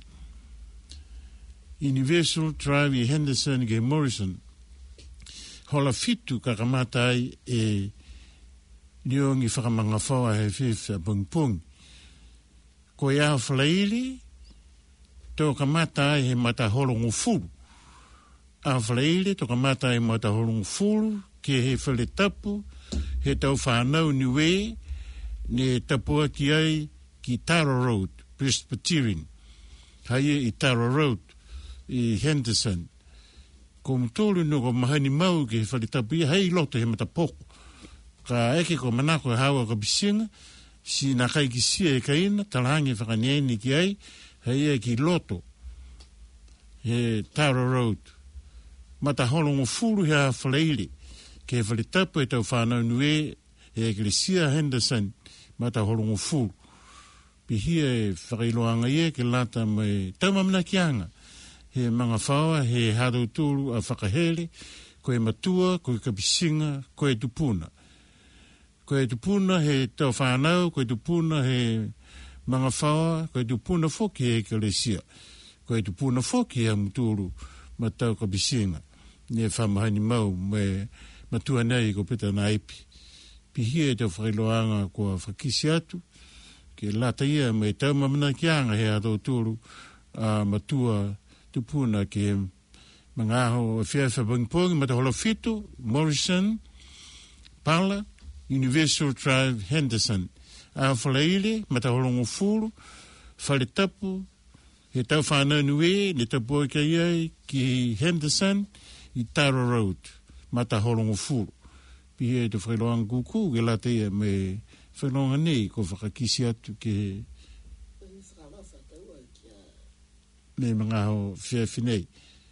Universal Drive i Henderson ke Morrison. Hola fitu kakamatai e riongi whakamanga whaua he whiawhia pongi. Ko ia whalaili, tō kamata he mataholongo furu. A whaleile, tō kamata he mataholongo furu, ke he whale tapu, he tau whanau niwe, ne tapua ki ai ki Tara Road, Presbyterian. Haia i Tara Road, i Henderson. Ko mtolu no ko mahani mau ke he whale tapu ia, hei loto he matapoko. Ka eke ko manako e hawa ka bisinga, si na kai ki sia e kaina, talahangi whakaniaini ki ai, hei ki loto, he Tara Road. Mata holongo furu hea whaleile, ke whale tapu e tau whanau nue, he Eklesia Henderson, mata holongo furu. Pihia e whakailoanga ia ke lata mai taumamana kianga, he mga whaua, he harauturu a whakahele, koe matua, koe kabisinga, koe tupuna. Koe tupuna he tau whanau, koe tupuna he mga whaua, koe tupuna foki e Eklesia. Koe tupuna foki e muturu ma tau kabisinga. Ne whamahani mau me matua nei ko pita na ipi. Pihia e tau whakailoanga kua whakisi atu, ke lata ia me tau mamana kianga he atauturu matua tupuna ke mga aho whiawhia pongpongi mata hola fitu, Morrison, Pala, Universal Drive, Henderson. A whalaile, mata holongo furu, whale tapu, he tau whanau nue, le tapu ka iai ki Henderson, i Tara Road, mata holongo furu. Pihia e te whailoanga kuku, ke lata ia me whailonga nei, ko whakakisi atu ke me mga ho whiawhinei.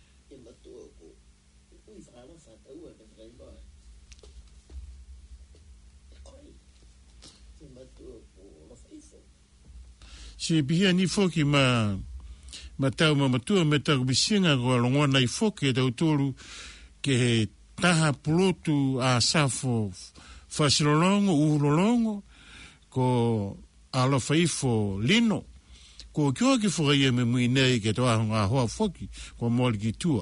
Si pihia ni foki ma tau matua me tau bisinga ko alongona i foki e tau tolu ke he taha pulotu a safo whasilolongo, uhulolongo, ko alofa ifo lino, ko kioa ki whakaia me mui nei ke toa ngā hoa foki, ko mōli ki tua.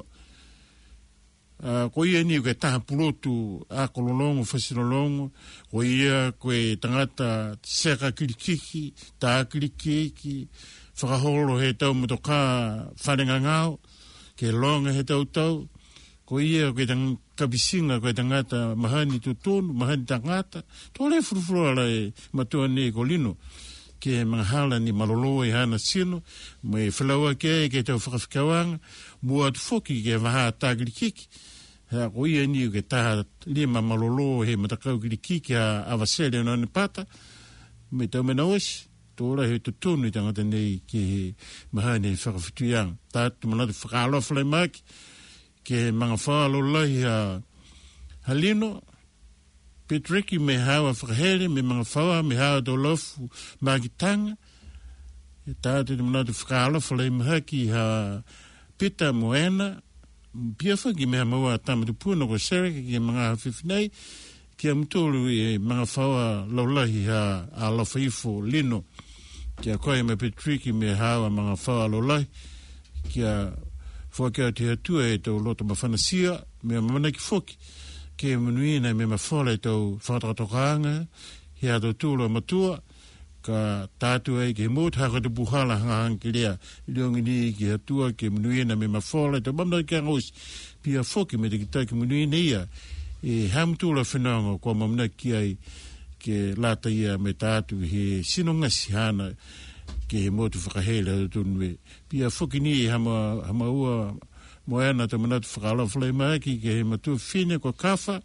Ko ia ni ke taha pulotu a kololongo, whasilolongo, ko ia koe tangata seka kirikiki, tā kirikiki, whakaholo he tau motoka whanenga ngāo, ke longa he tau, ko ia koe tang kapisinga koe tangata mahani tutonu, mahani tangata, tole furufuru ala e matua ne ko lino, ke mahala ni malolo e hana sino, me whalaua ke tau whakawhikawanga, mua atu foki ke waha tāgiri kiki, ko ia ni ke taha lima malolo he matakau kiri kiki a awasele no ane pata, me tau mena osi, tōra he tutonu i tangata nei ke he mahani whakawhituianga, tātu manatu whakalofa lai maki, ke mga whaalo lahi halino, Petriki me hawa whakahere, me mga whaua, me hawa tō lofu mākitanga, e tātu te manatu whakaalofa lai mahaki pita moena, pia whaki me maua tamatu puna ko sereke ke mga hawhiwhinei, ke amutolu e mga whaua laulahi a lawhaifo lino, kia koe me Petriki me hawa mga whaua laulahi, kia whakea te atua e tau loto mawhanasia, me mamanaki whoki, ke manuina me mawhala e tau whakatokanga, he ato tūla matua, ka tātua e ke mōt haka te puhala hangahanga lea, leongi ni ke atua ke manuina me mawhala e tau mamanaki angos, pia whoki me te ki tai ke manuina ia, e hamtūla whenanga kua mamanaki ai ke lata ia me tātu he sinongasi hana, ke he motu whakahele hau tunwe. Pia whuki ni hama ua moana te manatu whakalaw whalai maaki ke he matu whine ko kawha.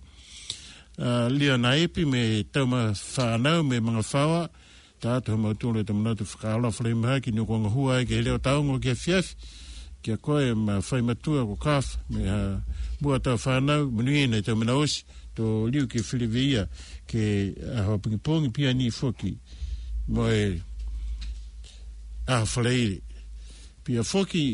Lia na epi me tauma whanau me mga whaua. Tātu hama tūle te manatu whakalaw whalai maaki ni konga hua ke he leo taongo ke whiawhi. Kia koe ma whai matua ko kawha. Me mua tau whanau manuina te mana osi. To liu ke whiriwia ke aho pingipongi pia ni whuki. Moe whaleire. Pia whoki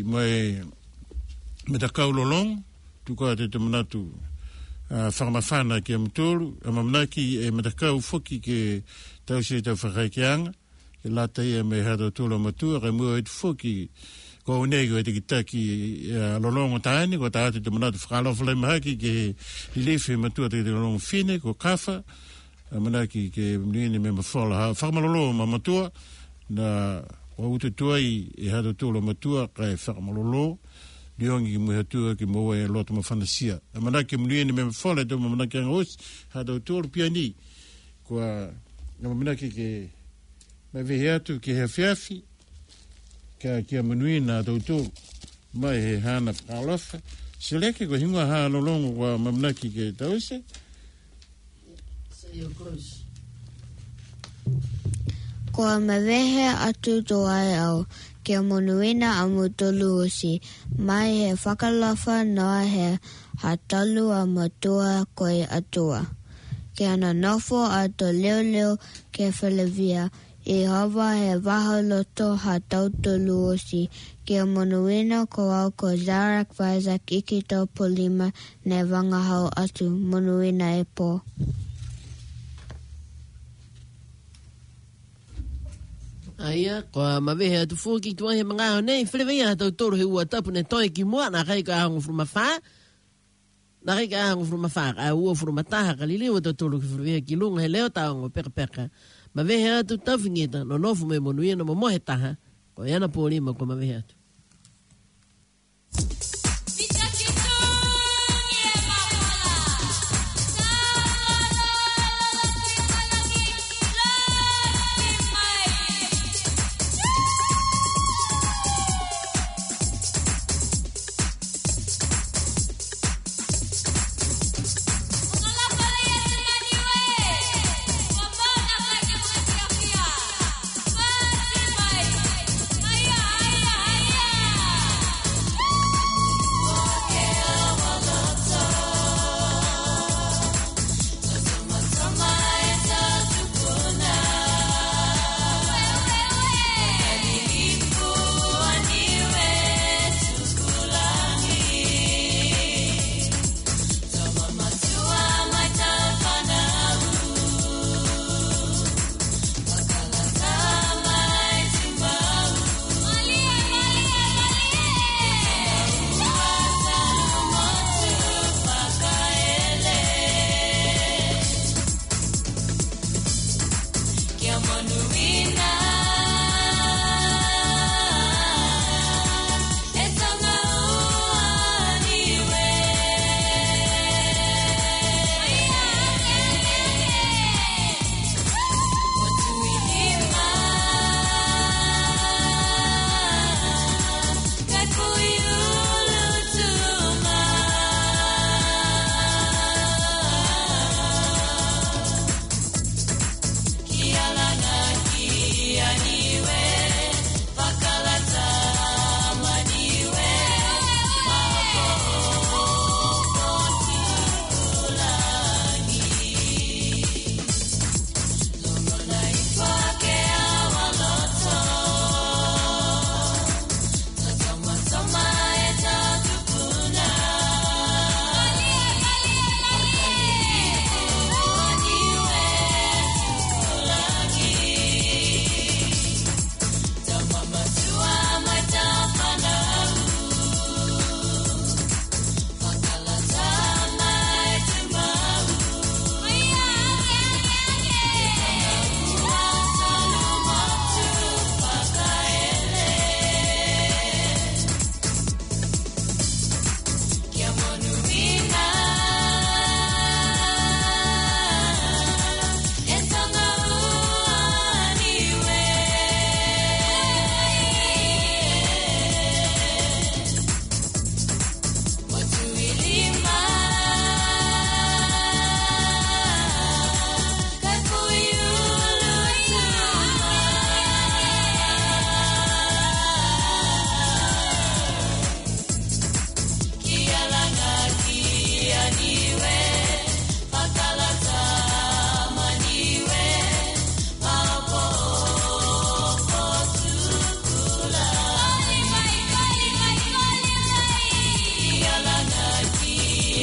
me ta kaulolong, tukoa te manatu whakamawhana ki amutolu, a mamanaki e me ta kau whoki ke tau se tau whakaikianga, ke lata ia me hata tūla matua, kai mua e tu whoki, ko unego e te kitaki lolongo tāni, ko tāte te manatu whakalawhalai mahaki ke lilefe matua te lolongo whine, ko kawha, a manaki ke mnuine me mawhala, whakamalolo ma matua, na o utu tuai e hata tūla matua kai whakamalolo, liongi ki muhe tua ki moa e loto mawhanasia. A manaki mnuini me mawhala e tō manaki anga os, hata tūla pia ni, kua manaki ke mai vehe atu ke he whiawhi, ka kia manuina hata tūla, mai he hana whakalofa, seleke ko hingua haa lolongo kua manaki ke tause. So you're close. Ko me vehe atu to ai au, kia monuina amu tolu osi, mai he whakalafa noa he hatalu a matua koe atua. Kia na nofo a to leo leo ke whalewia, e hawa he wahaloto ha tau tolu osi, kia monuina ko au ko Zarak Vaizak iki tau polima ne wangahau atu monuina e po. Aia, koa mawehe atu fōki tua he mga au nei, whilewea tau toro he ua tapu ne toi ki mua, nā kai ka ahangu furumawha, nā kai ka ahangu furumawha, ka ua furumataha ka liliwa tau toro ki whilewea ki lunga he leo taongo peka peka, mawehe atu tawhingeta, no nofu me monuia no momohe taha, ko iana pōrima ko mawehe atu.